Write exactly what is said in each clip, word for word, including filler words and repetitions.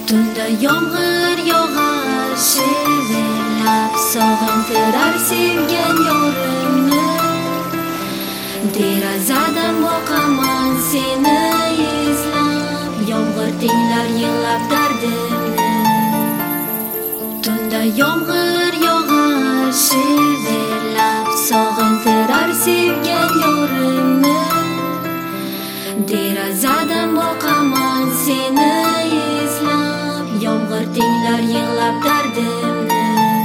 Tunda yomg'ir yog'ar, shivirlab sog'intirar sevgan yorimni. Derazadan boqaman seni izlab, yomg'ir tinglar yig'lab dardimni. Tunda yomg'ir yog'ar, shivirlab sog'intirar sevgan yorimni. Derazadan boqaman seni izlab, yomg'ir tinglar yig'lab dardimni.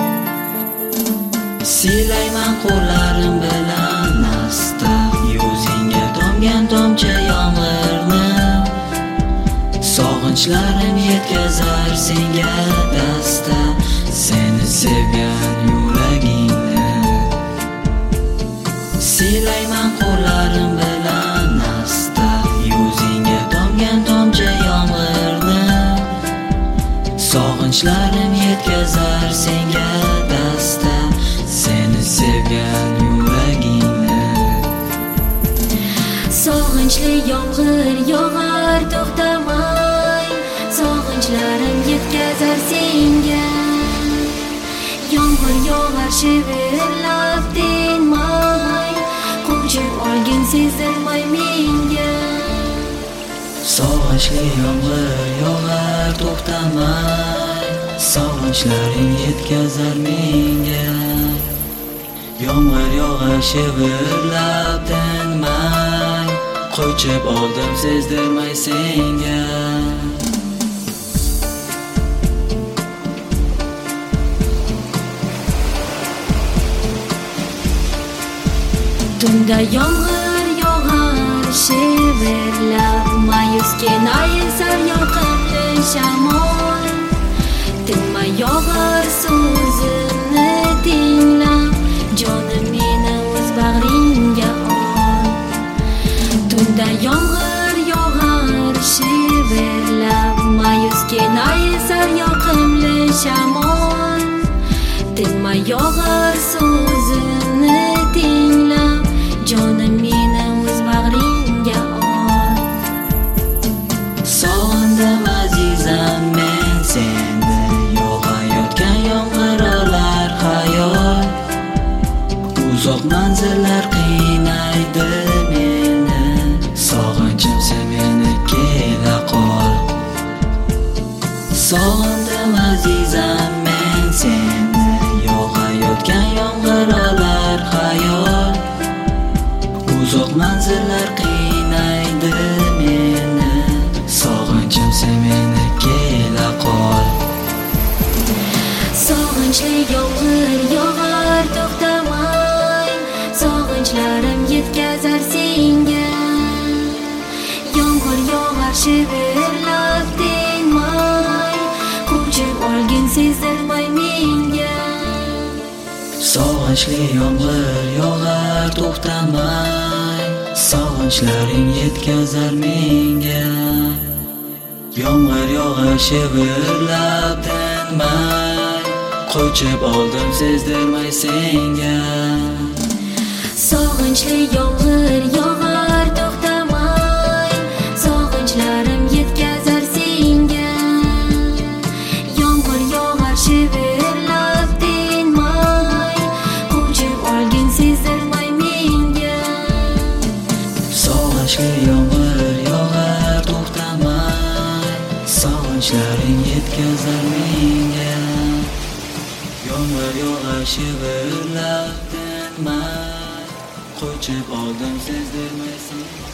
Silayman qo'llarim bilan asta, yuzingga tomgan tomchi yomg'irni. Sog'inchlarim yetkazar senga dasta, seni sevgan yuragingni. Silayman qo'llarim bilan asta, yuzingga tomgan tomchi yomg'irni. Sog'inchlarim yetkazar senga dasta, seni sevgan yuragingni. Sog'inchli yomg'ir yog'ar to'xtamay, sog'inchlarim yetkazar senga. Yomg'ir yog'ar shivirlab tinmay, qo'chib olgin sezdirmay menga. Sog'inchli yomg'ir yog'ar to'xtamay, sog'inchlaring yetkazar menga. Yomg'ir yog'ar shivirlab tinmay, qo'chib oldim sezdirmay senga. Tunda yomg'ir yog'ar, shivirlab ma'yus kenayisar yoqimli shamol. Tinmay yog'ar so'zimni tinglab, jonim meni o'z bag'ringga ol. Tunda yomg'ir yog'ar, shivirlab ma'yus kenayisar yoqimli shamol. Tinmay yog'ar so'zimni tinglab, jonim meni o'z bag'ringga ol. Sog'indim azizam men seni, yog'ayotgan yomg'ir olar xayol. Uzoq manzillar qiynaydi meni, sog'inchimsa meni kela qol. Sog'indim azizam men seni, yog'ayotgan yomg'ir olar xayol. Uzoq manzillar qiynaydi meni, sog'inchimsa meni kela qol. Sog'inchli yomg'ir yog'ar to'xtamay, sog'inchlarim yetkazar senga. Yomg'ir yog'ar shivirlab tinmay, qo'chib olgin sezdirmay menga. Sog'inchli yomg'ir yog'ar to'xtamay, sog'inchlaring yetkazar menga. Yomg'ir yog'ar shivirlab tinmay, qo'chib oldim sezdirmay senga. Sog'inchli yomg'ir yog'ar to'xtamay, sog'inchlarim yetkazar senga. Yomg'ir yog'ar shivirlab tinmay, qo'chib olgin sezdirmay menga. Sog'inchli yomg'ir yog'ar to'xtamay, sog'inchlaring yetkazar menga. Yomg'ir yog'ar shivirlab tinmay, qo'chib oldim sezdirmay senga.